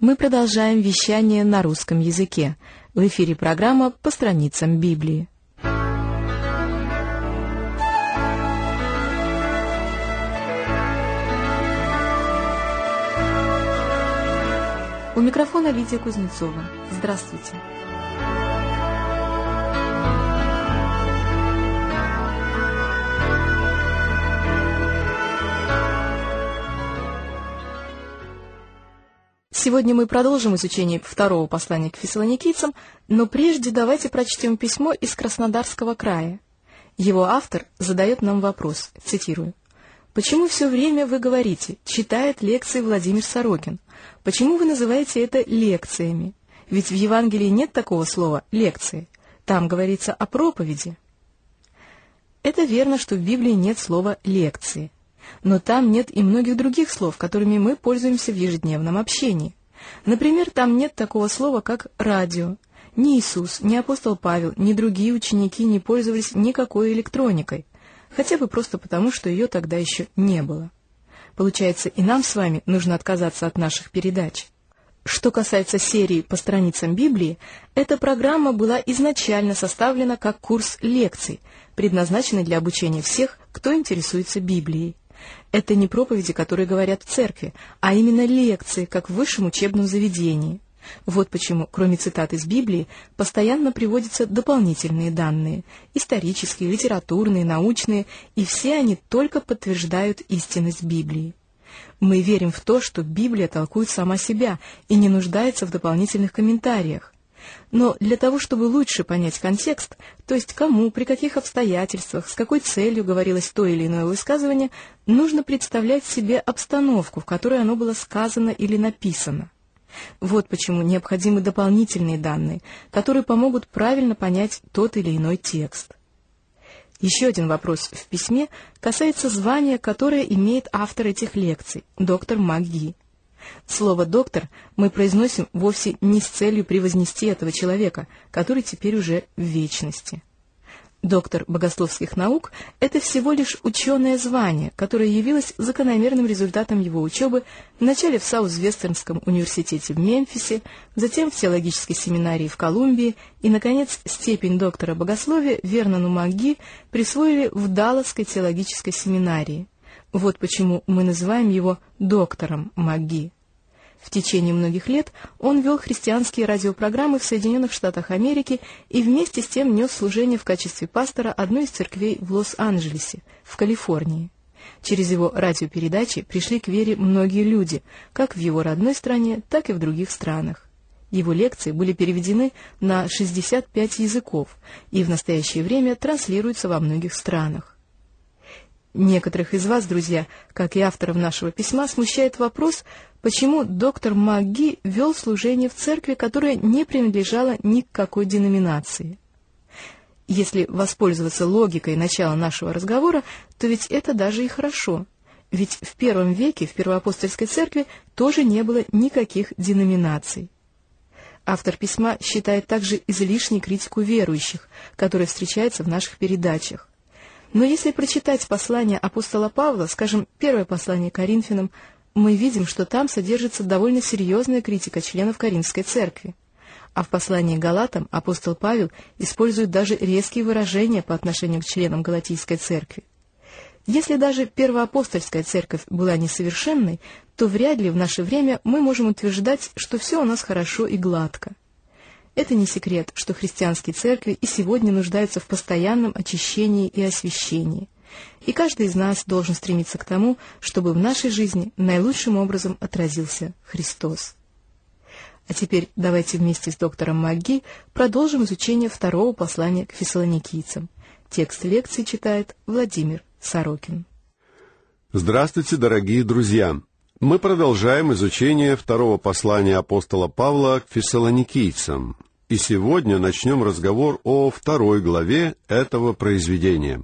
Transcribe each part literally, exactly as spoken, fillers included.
Мы продолжаем вещание на русском языке. В эфире программа «По страницам Библии». У микрофона Лидия Кузнецова. Здравствуйте. Сегодня мы продолжим изучение второго послания к фессалоникийцам, но прежде давайте прочтем письмо из Краснодарского края. Его автор задает нам вопрос, цитирую. «Почему все время вы говорите, читает лекции Владимир Сорокин? Почему вы называете это лекциями? Ведь в Евангелии нет такого слова «лекции». Там говорится о проповеди». Это верно, что в Библии нет слова «лекции». Но там нет и многих других слов, которыми мы пользуемся в ежедневном общении. Например, там нет такого слова, как «радио». Ни Иисус, ни апостол Павел, ни другие ученики не пользовались никакой электроникой, хотя бы просто потому, что ее тогда еще не было. Получается, и нам с вами нужно отказаться от наших передач. Что касается серии «По страницам Библии», эта программа была изначально составлена как курс лекций, предназначенный для обучения всех, кто интересуется Библией. Это не проповеди, которые говорят в церкви, а именно лекции, как в высшем учебном заведении. Вот почему, кроме цитат из Библии, постоянно приводятся дополнительные данные – исторические, литературные, научные, и все они только подтверждают истинность Библии. Мы верим в то, что Библия толкует сама себя и не нуждается в дополнительных комментариях. Но для того, чтобы лучше понять контекст, то есть кому, при каких обстоятельствах, с какой целью говорилось то или иное высказывание, нужно представлять себе обстановку, в которой оно было сказано или написано. Вот почему необходимы дополнительные данные, которые помогут правильно понять тот или иной текст. Еще один вопрос в письме касается звания, которое имеет автор этих лекций, доктор МакГи. Слово «доктор» мы произносим вовсе не с целью превознести этого человека, который теперь уже в вечности. Доктор богословских наук — это всего лишь ученое звание, которое явилось закономерным результатом его учебы вначале в Саутвестернском университете в Мемфисе, затем в теологической семинарии в Колумбии и, наконец, степень доктора богословия Вернону МакГи присвоили в Далласской теологической семинарии. Вот почему мы называем его доктором МакГи. В течение многих лет он вел христианские радиопрограммы в Соединенных Штатах Америки и вместе с тем нес служение в качестве пастора одной из церквей в Лос-Анджелесе, в Калифорнии. Через его радиопередачи пришли к вере многие люди, как в его родной стране, так и в других странах. Его лекции были переведены на шестьдесят пять языков и в настоящее время транслируются во многих странах. Некоторых из вас, друзья, как и авторов нашего письма, смущает вопрос, почему доктор МакГи вел служение в церкви, которая не принадлежала ни к какой деноминации. Если воспользоваться логикой начала нашего разговора, то ведь это даже и хорошо. Ведь в первом веке в первоапостольской церкви тоже не было никаких деноминаций. Автор письма считает также излишней критику верующих, которая встречается в наших передачах. Но если прочитать послание апостола Павла, скажем, первое послание Коринфянам, мы видим, что там содержится довольно серьезная критика членов Коринфской церкви. А в послании к Галатам апостол Павел использует даже резкие выражения по отношению к членам Галатийской церкви. Если даже первоапостольская церковь была несовершенной, то вряд ли в наше время мы можем утверждать, что все у нас хорошо и гладко. Это не секрет, что христианские церкви и сегодня нуждаются в постоянном очищении и освящении. И каждый из нас должен стремиться к тому, чтобы в нашей жизни наилучшим образом отразился Христос. А теперь давайте вместе с доктором МакГи продолжим изучение второго послания к фессалоникийцам. Текст лекции читает Владимир Сорокин. Здравствуйте, дорогие друзья! Мы продолжаем изучение второго послания апостола Павла к фессалоникийцам, и сегодня начнем разговор о второй главе этого произведения.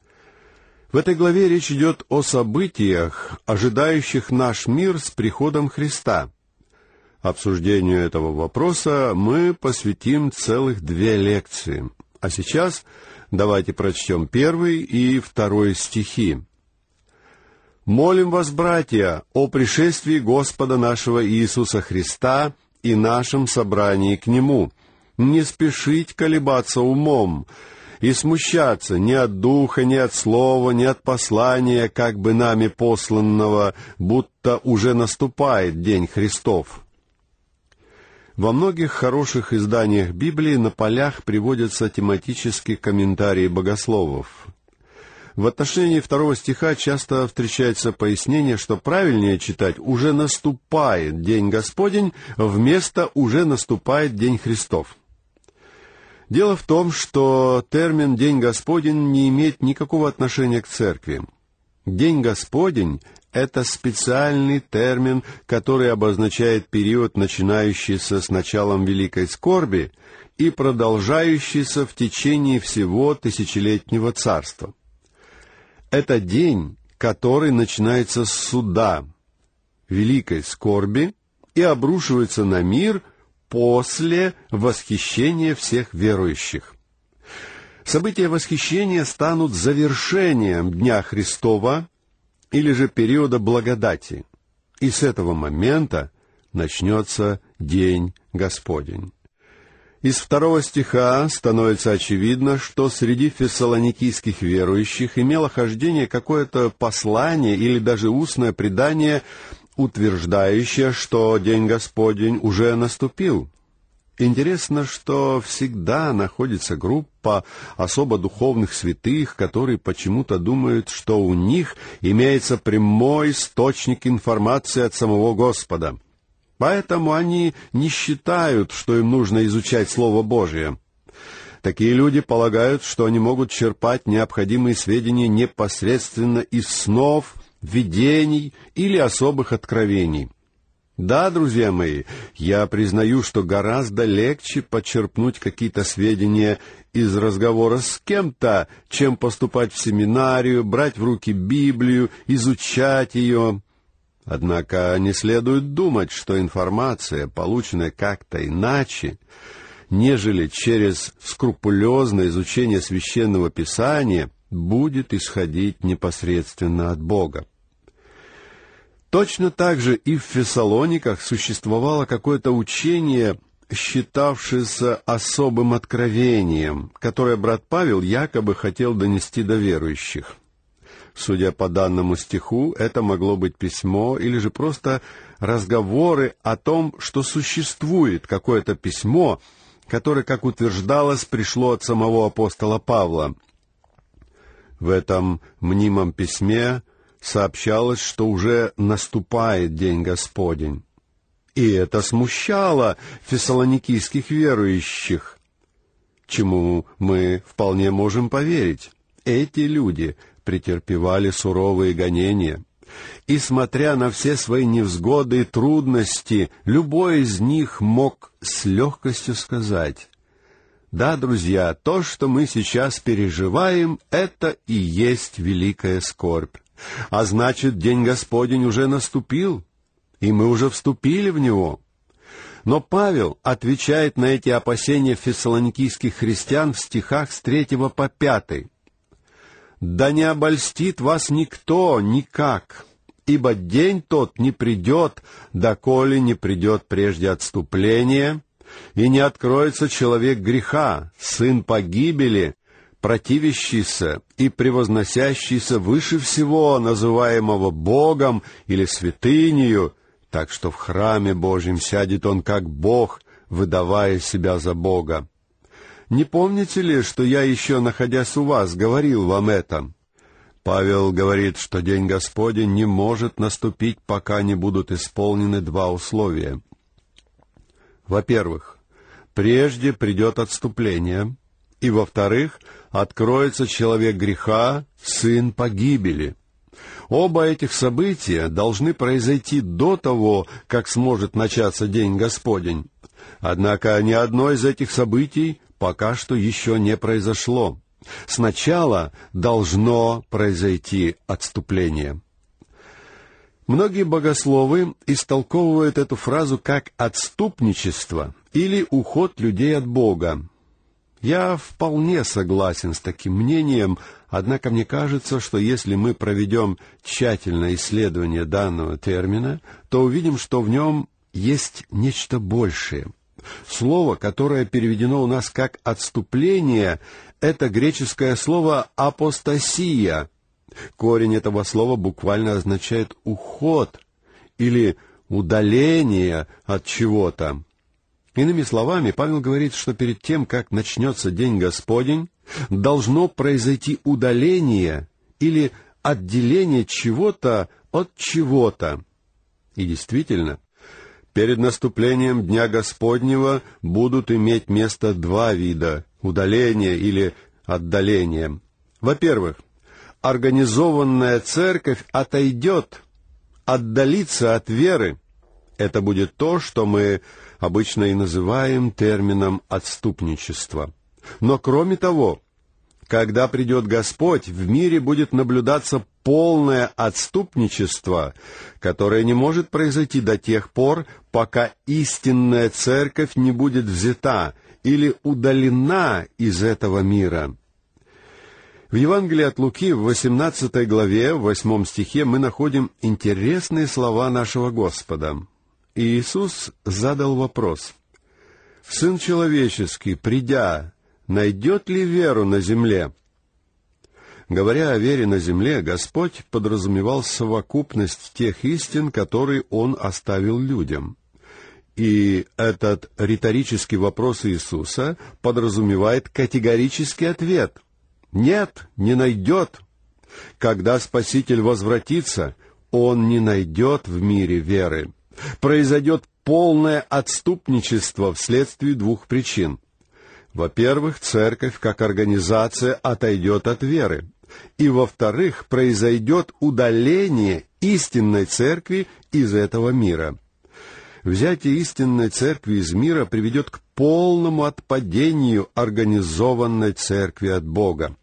В этой главе речь идет о событиях, ожидающих наш мир с приходом Христа. Обсуждению этого вопроса мы посвятим целых две лекции. А сейчас давайте прочтем первый и второй стихи. Молим вас, братья, о пришествии Господа нашего Иисуса Христа и нашем собрании к Нему. Не спешить колебаться умом и смущаться ни от духа, ни от слова, ни от послания, как бы нами посланного, будто уже наступает день Христов». Во многих хороших изданиях Библии на полях приводятся тематические комментарии богословов. В отношении второго стиха часто встречается пояснение, что правильнее читать «уже наступает день Господень» вместо «уже наступает день Христов». Дело в том, что термин «день Господень» не имеет никакого отношения к церкви. День Господень — это специальный термин, который обозначает период, начинающийся с началом Великой Скорби и продолжающийся в течение всего тысячелетнего царства. Это день, который начинается с суда, Великой Скорби, и обрушивается на мир после восхищения всех верующих. События восхищения станут завершением Дня Христова или же периода благодати, и с этого момента начнется День Господень. Из второго стиха становится очевидно, что среди фессалоникийских верующих имело хождение какое-то послание или даже устное предание, утверждающее, что День Господень уже наступил. Интересно, что всегда находится группа особо духовных святых, которые почему-то думают, что у них имеется прямой источник информации от самого Господа. Поэтому они не считают, что им нужно изучать Слово Божие. Такие люди полагают, что они могут черпать необходимые сведения непосредственно из снов, видений или особых откровений. Да, друзья мои, я признаю, что гораздо легче почерпнуть какие-то сведения из разговора с кем-то, чем поступать в семинарию, брать в руки Библию, изучать ее. Однако не следует думать, что информация, полученная как-то иначе, нежели через скрупулезное изучение Священного Писания, будет исходить непосредственно от Бога. Точно так же и в Фессалониках существовало какое-то учение, считавшееся особым откровением, которое брат Павел якобы хотел донести до верующих. Судя по данному стиху, это могло быть письмо или же просто разговоры о том, что существует какое-то письмо, которое, как утверждалось, пришло от самого апостола Павла. В этом мнимом письме сообщалось, что уже наступает День Господень. И это смущало фессалоникийских верующих, чему мы вполне можем поверить. Эти люди претерпевали суровые гонения, и, смотря на все свои невзгоды и трудности, любой из них мог с легкостью сказать: «Да, друзья, то, что мы сейчас переживаем, это и есть великая скорбь. А значит, День Господень уже наступил, и мы уже вступили в него». Но Павел отвечает на эти опасения фессалоникийских христиан в стихах с третьего по пятый. «Да не обольстит вас никто никак, ибо день тот не придет, доколе не придет прежде отступление, и не откроется человек греха, сын погибели, противящийся и превозносящийся выше всего, называемого Богом или святынею, так что в храме Божьем сядет он как Бог, выдавая себя за Бога. Не помните ли, что я еще, находясь у вас, говорил вам это?» Павел говорит, что День Господень не может наступить, пока не будут исполнены два условия. Во-первых, прежде придет отступление, и, во-вторых, откроется человек греха, сын погибели. Оба этих события должны произойти до того, как сможет начаться День Господень. Однако ни одно из этих событий пока что еще не произошло. Сначала должно произойти отступление. Многие богословы истолковывают эту фразу как отступничество или уход людей от Бога. Я вполне согласен с таким мнением, Однако мне кажется, что если мы проведем тщательное исследование данного термина, то увидим, что в нем есть нечто большее. Слово, которое переведено у нас как «отступление», это греческое слово «апостасия». Корень этого слова буквально означает «уход» или «удаление от чего-то». Иными словами, Павел говорит, что перед тем, как начнется День Господень, должно произойти удаление или отделение чего-то от чего-то. И действительно, перед наступлением Дня Господнего будут иметь место два вида удаления или отдаления. Во-первых, организованная церковь отойдет, отдалится от веры. Это будет то, что мы обычно и называем термином «отступничество». Но кроме того, когда придет Господь, в мире будет наблюдаться полное отступничество, которое не может произойти до тех пор, пока истинная церковь не будет взята или удалена из этого мира. В Евангелии от Луки в восемнадцатой главе, в восьмом стихе, мы находим интересные слова нашего Господа. И Иисус задал вопрос: «Сын человеческий, придя, найдет ли веру на земле?» Говоря о вере на земле, Господь подразумевал совокупность тех истин, которые Он оставил людям. И этот риторический вопрос Иисуса подразумевает категорический ответ: «Нет, не найдет. Когда Спаситель возвратится, Он не найдет в мире веры». Произойдет полное отступничество вследствие двух причин. Во-первых, церковь как организация отойдет от веры. И, во-вторых, произойдет удаление истинной церкви из этого мира. Взятие истинной церкви из мира приведет к полному отпадению организованной церкви от Бога.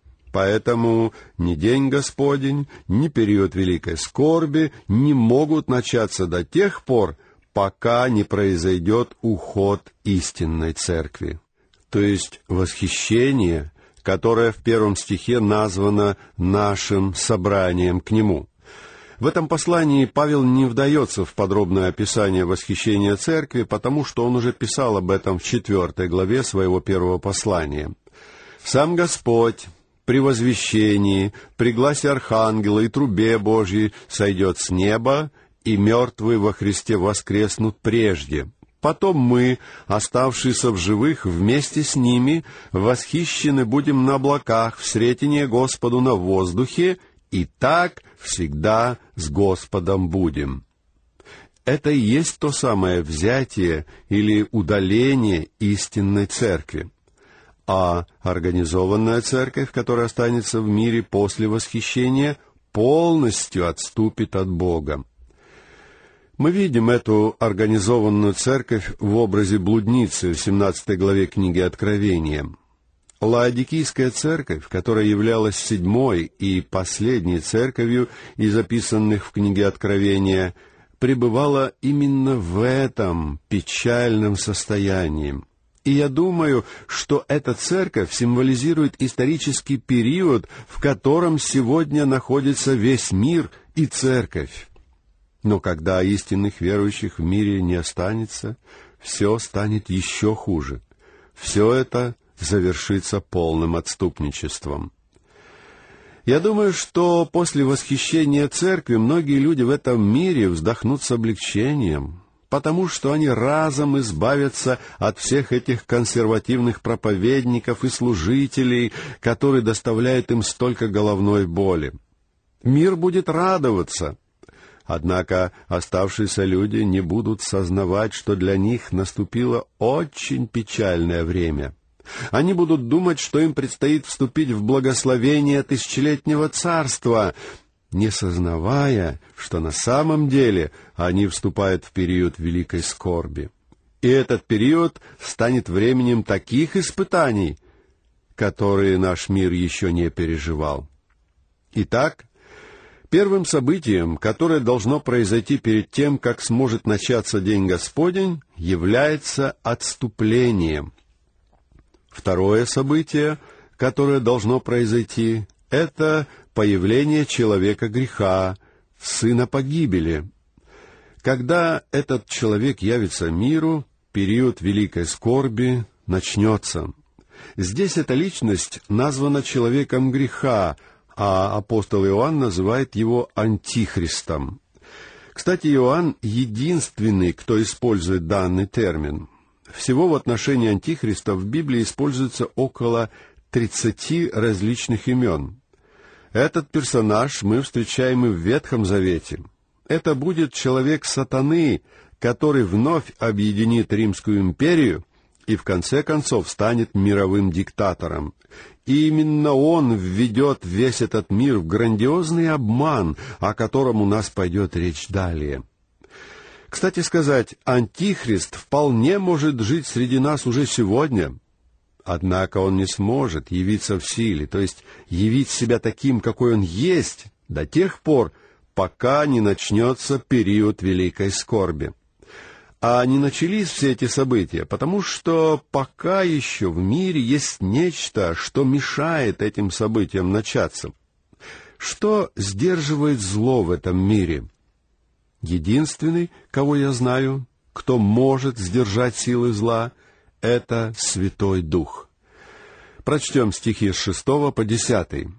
Поэтому ни День Господень, ни период великой скорби не могут начаться до тех пор, пока не произойдет уход истинной церкви. То есть восхищение, которое в первом стихе названо нашим собранием к Нему. В этом послании Павел не вдается в подробное описание восхищения церкви, потому что он уже писал об этом в четвертой главе своего первого послания. «Сам Господь при возвещении, при гласе архангела и трубе Божьей сойдет с неба, и мертвые во Христе воскреснут прежде. Потом мы, оставшиеся в живых, вместе с ними восхищены будем на облаках в сретение Господу на воздухе, и так всегда с Господом будем». Это и есть то самое взятие или удаление истинной церкви. А организованная церковь, которая останется в мире после восхищения, полностью отступит от Бога. Мы видим эту организованную церковь в образе блудницы в семнадцатой главе книги Откровения. Лаодикийская церковь, которая являлась седьмой и последней церковью из записанных в книге Откровения, пребывала именно в этом печальном состоянии. И я думаю, что эта церковь символизирует исторический период, в котором сегодня находится весь мир и церковь. Но когда истинных верующих в мире не останется, все станет еще хуже. Все это завершится полным отступничеством. Я думаю, что после восхищения церкви многие люди в этом мире вздохнут с облегчением, потому что они разом избавятся от всех этих консервативных проповедников и служителей, которые доставляют им столько головной боли. Мир будет радоваться. Однако оставшиеся люди не будут сознавать, что для них наступило очень печальное время. Они будут думать, что им предстоит вступить в благословение тысячелетнего царства, не сознавая, что на самом деле они вступают в период великой скорби. И этот период станет временем таких испытаний, которые наш мир еще не переживал. Итак, первым событием, которое должно произойти перед тем, как сможет начаться День Господень, является отступление. Второе событие, которое должно произойти, — это появление человека греха, сына погибели. Когда этот человек явится миру, период великой скорби начнется. Здесь эта личность названа человеком греха, а апостол Иоанн называет его антихристом. Кстати, Иоанн единственный, кто использует данный термин. Всего в отношении антихриста в Библии используется около тридцати различных имен. Этот персонаж мы встречаем и в Ветхом Завете. Это будет человек сатаны, который вновь объединит Римскую империю и в конце концов станет мировым диктатором. И именно он введет весь этот мир в грандиозный обман, о котором у нас пойдет речь далее. Кстати сказать, антихрист вполне может жить среди нас уже сегодня. Однако он не сможет явиться в силе, то есть явить себя таким, какой он есть, до тех пор, пока не начнется период великой скорби. А не начались все эти события, потому что пока еще в мире есть нечто, что мешает этим событиям начаться. Что сдерживает зло в этом мире? Единственный, кого я знаю, кто может сдержать силы зла, это Святой Дух. Прочтем стихи с шестого по десятый.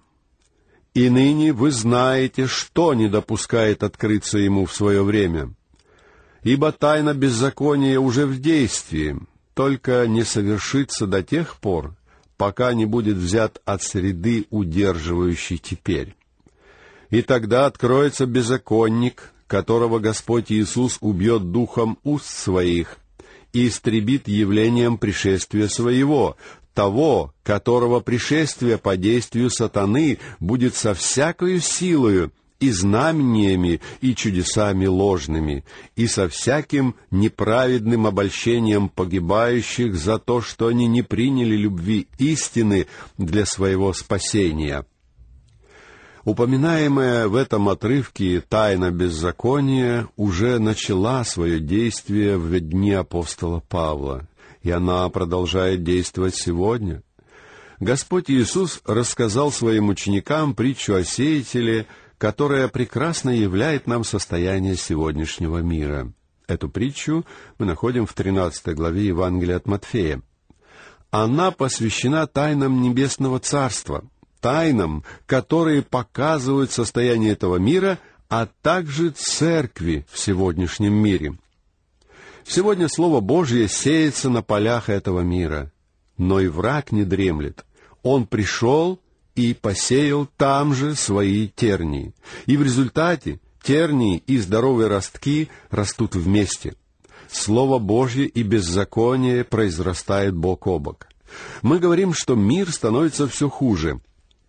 «И ныне вы знаете, что не допускает открыться ему в свое время. Ибо тайна беззакония уже в действии, только не совершится до тех пор, пока не будет взят от среды, удерживающей теперь. И тогда откроется беззаконник, которого Господь Иисус убьет духом уст своих и истребит явлением пришествия своего, того, которого пришествие по действию сатаны будет со всякою силою, и знамениями, и чудесами ложными, и со всяким неправедным обольщением погибающих за то, что они не приняли любви истины для своего спасения». Упоминаемая в этом отрывке тайна беззакония уже начала свое действие в дни апостола Павла, и она продолжает действовать сегодня. Господь Иисус рассказал своим ученикам притчу о сеятеле, которая прекрасно являет нам состояние сегодняшнего мира. Эту притчу мы находим в тринадцатой главе Евангелия от Матфея. Она посвящена тайнам Небесного Царства, тайнам, которые показывают состояние этого мира, а также церкви в сегодняшнем мире. Сегодня Слово Божье сеется на полях этого мира, но и враг не дремлет. Он пришел и посеял там же свои тернии. И в результате тернии и здоровые ростки растут вместе. Слово Божье и беззаконие произрастает бок о бок. Мы говорим, что мир становится все хуже.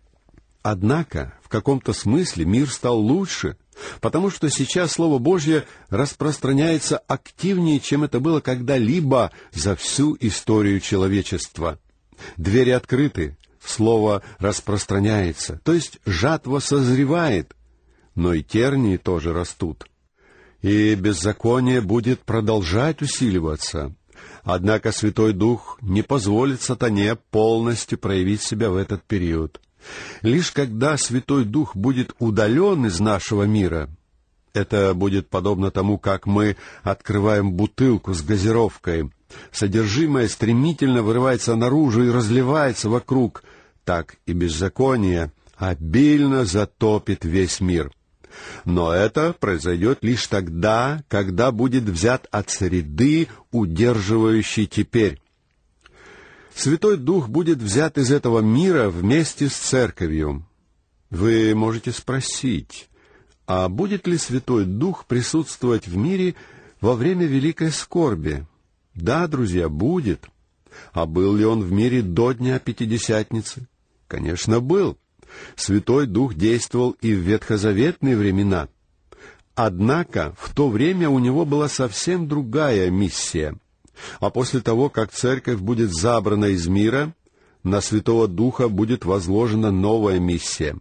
Однако, в каком-то смысле мир стал лучше, потому что сейчас Слово Божье распространяется активнее, чем это было когда-либо за всю историю человечества. Двери открыты, Слово распространяется, то есть жатва созревает, но и тернии тоже растут. И беззаконие будет продолжать усиливаться. Однако Святой Дух не позволит сатане полностью проявить себя в этот период. Лишь когда Святой Дух будет удален из нашего мира, это будет подобно тому, как мы открываем бутылку с газировкой, содержимое стремительно вырывается наружу и разливается вокруг, так и беззаконие обильно затопит весь мир. Но это произойдет лишь тогда, когда будет взят от среды, удерживающей теперь. Святой Дух будет взят из этого мира вместе с Церковью. Вы можете спросить, а будет ли Святой Дух присутствовать в мире во время великой скорби? Да, друзья, будет. А был ли он в мире до Дня Пятидесятницы? Конечно, был. Святой Дух действовал и в ветхозаветные времена. Однако в то время у него была совсем другая миссия. А после того, как церковь будет забрана из мира, на Святого Духа будет возложена новая миссия.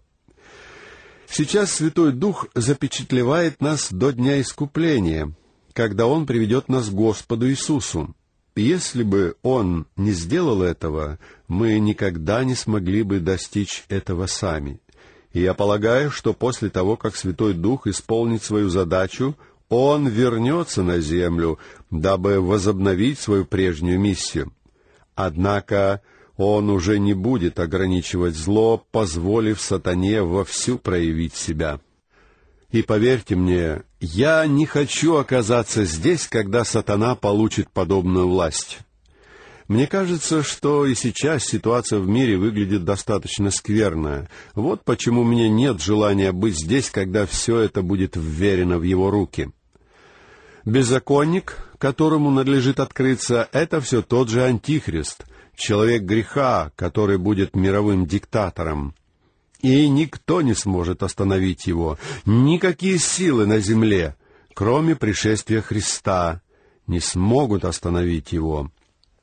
Сейчас Святой Дух запечатлевает нас до Дня Искупления, когда Он приведет нас к Господу Иисусу. Если бы Он не сделал этого, мы никогда не смогли бы достичь этого сами. И я полагаю, что после того, как Святой Дух исполнит свою задачу, Он вернется на землю, дабы возобновить свою прежнюю миссию. Однако Он уже не будет ограничивать зло, позволив сатане вовсю проявить себя. И поверьте мне, я не хочу оказаться здесь, когда сатана получит подобную власть. Мне кажется, что и сейчас ситуация в мире выглядит достаточно скверно. Вот почему мне нет желания быть здесь, когда все это будет вверено в его руки. Беззаконник, которому надлежит открыться, это все тот же Антихрист, человек греха, который будет мировым диктатором. И никто не сможет остановить его, никакие силы на земле, кроме пришествия Христа, не смогут остановить его.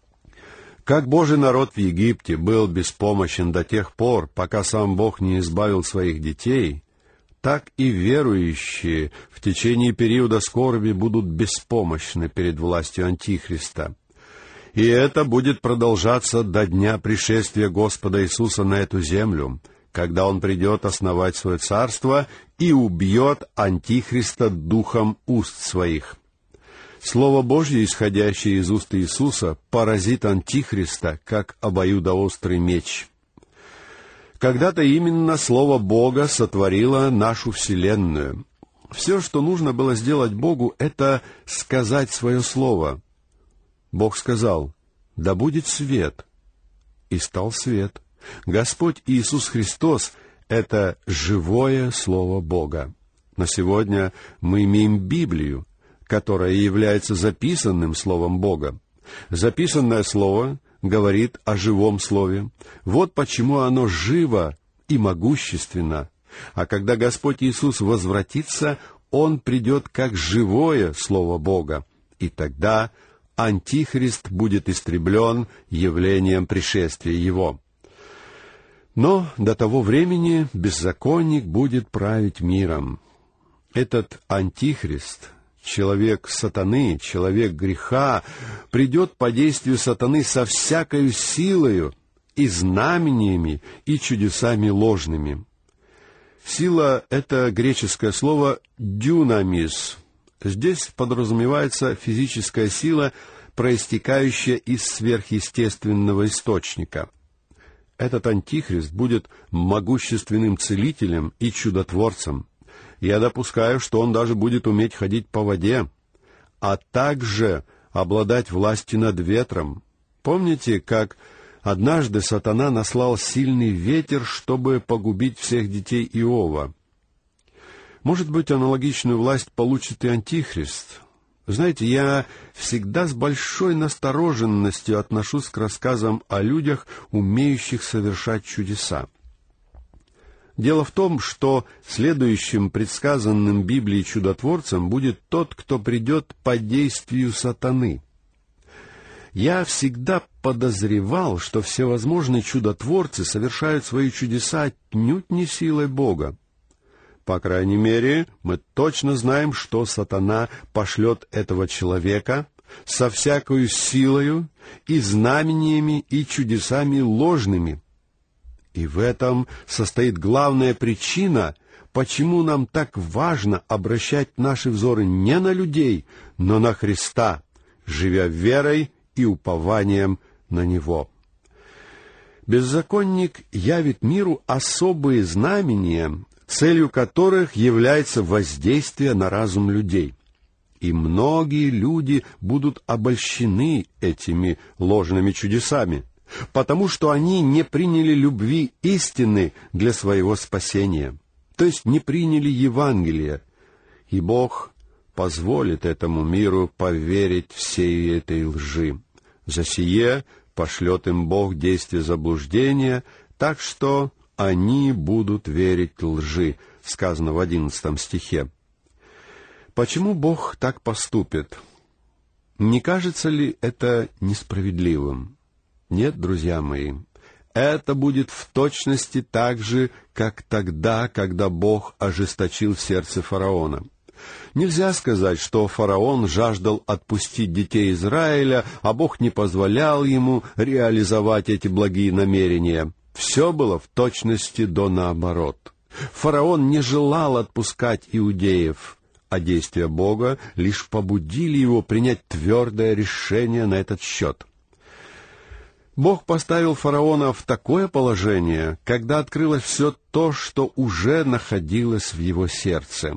Как Божий народ в Египте был беспомощен до тех пор, пока сам Бог не избавил своих детей, так и верующие в течение периода скорби будут беспомощны перед властью Антихриста. И это будет продолжаться до дня пришествия Господа Иисуса на эту землю, когда Он придет основать свое царство и убьет Антихриста духом уст своих. Слово Божье, исходящее из уст Иисуса, поразит Антихриста, как обоюдоострый меч. Когда-то именно Слово Бога сотворило нашу вселенную. Все, что нужно было сделать Богу, это сказать свое слово. Бог сказал: «Да будет свет», и стал свет. Господь Иисус Христос — это живое Слово Бога. Но сегодня мы имеем Библию, которая является записанным Словом Бога. Записанное Слово говорит о живом Слове. Вот почему оно живо и могущественно. А когда Господь Иисус возвратится, Он придет как живое Слово Бога. И тогда Антихрист будет истреблен явлением пришествия Его. Но до того времени беззаконник будет править миром. Этот Антихрист, человек сатаны, человек греха, придет по действию сатаны со всякою силою и знамениями, и чудесами ложными. Сила — это греческое слово «дюнамис». Здесь подразумевается физическая сила, проистекающая из сверхъестественного источника. Этот Антихрист будет могущественным целителем и чудотворцем. Я допускаю, что он даже будет уметь ходить по воде, а также обладать властью над ветром. Помните, как однажды сатана наслал сильный ветер, чтобы погубить всех детей Иова? Может быть, аналогичную власть получит и Антихрист. Знаете, я всегда с большой настороженностью отношусь к рассказам о людях, умеющих совершать чудеса. Дело в том, что следующим предсказанным Библией чудотворцем будет тот, кто придет по действию сатаны. Я всегда подозревал, что всевозможные чудотворцы совершают свои чудеса отнюдь не силой Бога. По крайней мере, мы точно знаем, что сатана пошлет этого человека со всякою силою и знамениями и чудесами ложными. И в этом состоит главная причина, почему нам так важно обращать наши взоры не на людей, но на Христа, живя верой и упованием на Него. Беззаконник явит миру особые знамения, целью которых является воздействие на разум людей. И многие люди будут обольщены этими ложными чудесами, потому что они не приняли любви истины для своего спасения, то есть не приняли Евангелие, и Бог позволит этому миру поверить всей этой лжи. За сие пошлет им Бог действие заблуждения, так что они будут верить лжи, сказано в одиннадцатом стихе. Почему Бог так поступит? Не кажется ли это несправедливым? Нет, друзья мои, это будет в точности так же, как тогда, когда Бог ожесточил сердце фараона. Нельзя сказать, что фараон жаждал отпустить детей Израиля, а Бог не позволял ему реализовать эти благие намерения. Все было в точности до наоборот. Фараон не желал отпускать иудеев, а действия Бога лишь побудили его принять твердое решение на этот счет. Бог поставил фараона в такое положение, когда открылось все то, что уже находилось в его сердце.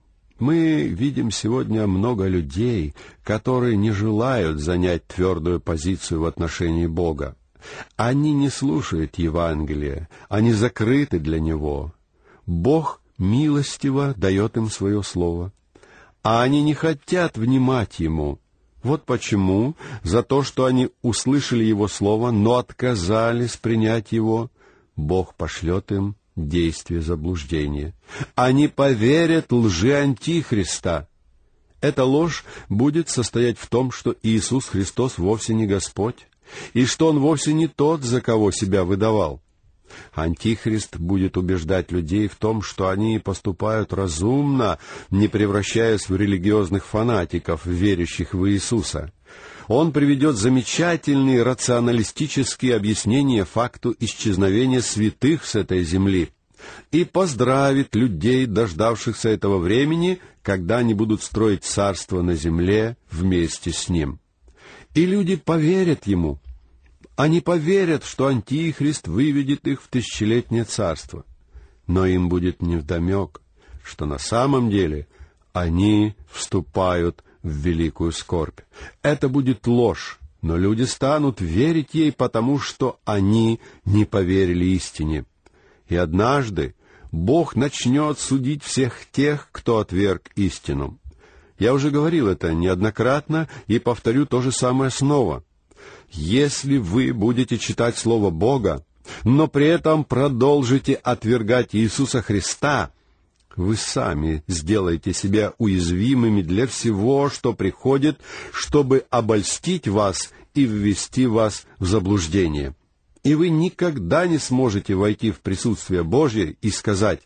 Мы видим сегодня много людей, которые не желают занять твердую позицию в отношении Бога. Они не слушают Евангелия, они закрыты для Него. Бог милостиво дает им свое слово, а они не хотят внимать Ему. Вот почему за то, что они услышали Его слово, но отказались принять Его, Бог пошлет им действие заблуждения. Они поверят лжи Антихриста. Эта ложь будет состоять в том, что Иисус Христос вовсе не Господь, и что Он вовсе не тот, за кого себя выдавал. Антихрист будет убеждать людей в том, что они поступают разумно, не превращаясь в религиозных фанатиков, верящих в Иисуса. Он приведет замечательные рационалистические объяснения факту исчезновения святых с этой земли и поздравит людей, дождавшихся этого времени, когда они будут строить царство на земле вместе с Ним. И люди поверят Ему. Они поверят, что Антихрист выведет их в тысячелетнее царство. Но им будет невдомек, что на самом деле они вступают в великую скорбь. Это будет ложь, но люди станут верить ей, потому что они не поверили истине. И однажды Бог начнет судить всех тех, кто отверг истину. Я уже говорил это неоднократно и повторю то же самое снова. Если вы будете читать Слово Бога, но при этом продолжите отвергать Иисуса Христа, вы сами сделаете себя уязвимыми для всего, что приходит, чтобы обольстить вас и ввести вас в заблуждение. И вы никогда не сможете войти в присутствие Божье и сказать: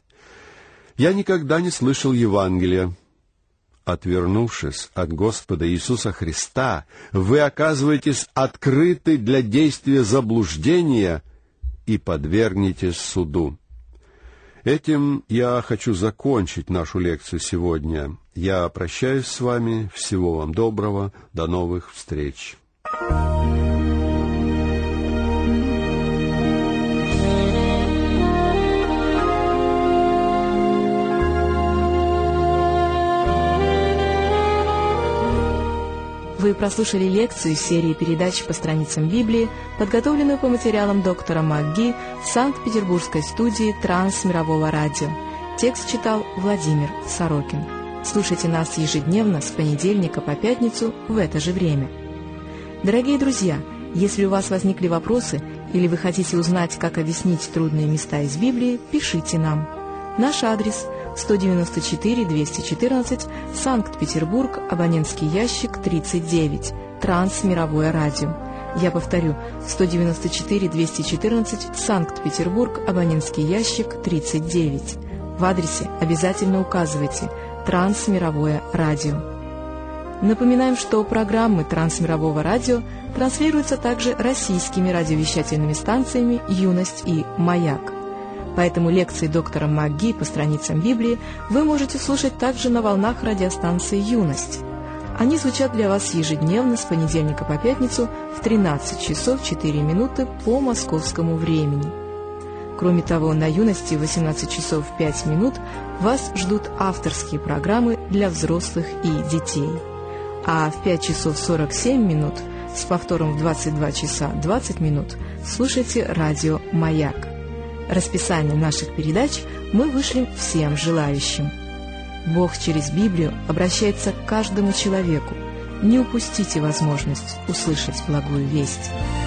«Я никогда не слышал Евангелия». Отвернувшись от Господа Иисуса Христа, вы оказываетесь открыты для действия заблуждения и подвергнетесь суду. Этим я хочу закончить нашу лекцию сегодня. Я прощаюсь с вами. Всего вам доброго. До новых встреч. Вы прослушали лекцию из серии передач по страницам Библии, подготовленную по материалам доктора МакГи в Санкт-Петербургской студии Трансмирового радио. Текст читал Владимир Сорокин. Слушайте нас ежедневно с понедельника по пятницу в это же время. Дорогие друзья, если у вас возникли вопросы или вы хотите узнать, как объяснить трудные места из Библии, пишите нам. Наш адрес – сто девяносто четыре двести четырнадцать, Санкт-Петербург, абонентский ящик тридцать девять, Трансмировое радио. Я повторю, сто девяносто четыре двести четырнадцать, Санкт-Петербург, абонентский ящик тридцать девять. В адресе обязательно указывайте «Трансмировое радио». Напоминаем, что программы Трансмирового радио транслируются также российскими радиовещательными станциями «Юность» и «Маяк». Поэтому лекции доктора МакГи по страницам Библии вы можете слушать также на волнах радиостанции «Юность». Они звучат для вас ежедневно с понедельника по пятницу в тринадцать часов четыре минуты по московскому времени. Кроме того, на «Юности» в восемнадцать часов пять минут вас ждут авторские программы для взрослых и детей. А в пять часов сорок семь минут с повтором в двадцать два часа двадцать минут слушайте радио «Маяк». Расписание наших передач мы вышлем всем желающим. Бог через Библию обращается к каждому человеку. Не упустите возможность услышать благую весть.